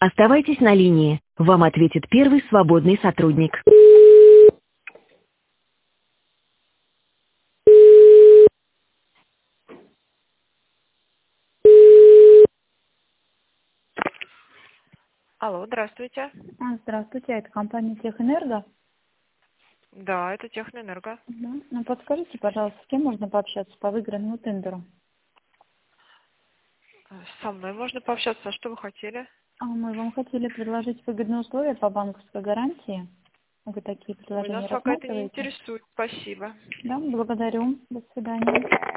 Оставайтесь на линии. Вам ответит первый свободный сотрудник. Алло, здравствуйте. Здравствуйте, это компания Техэнерго. Да, это Техноэнерго. Да. Ну, подскажите, пожалуйста, с кем можно пообщаться по выигранному тендеру? Со мной можно пообщаться, а что вы хотели? Мы вам хотели предложить выгодные условия по банковской гарантии. Вы такие Ой, нас предложения пока это не рассматриваете? интересует, спасибо. Да, благодарю. До свидания.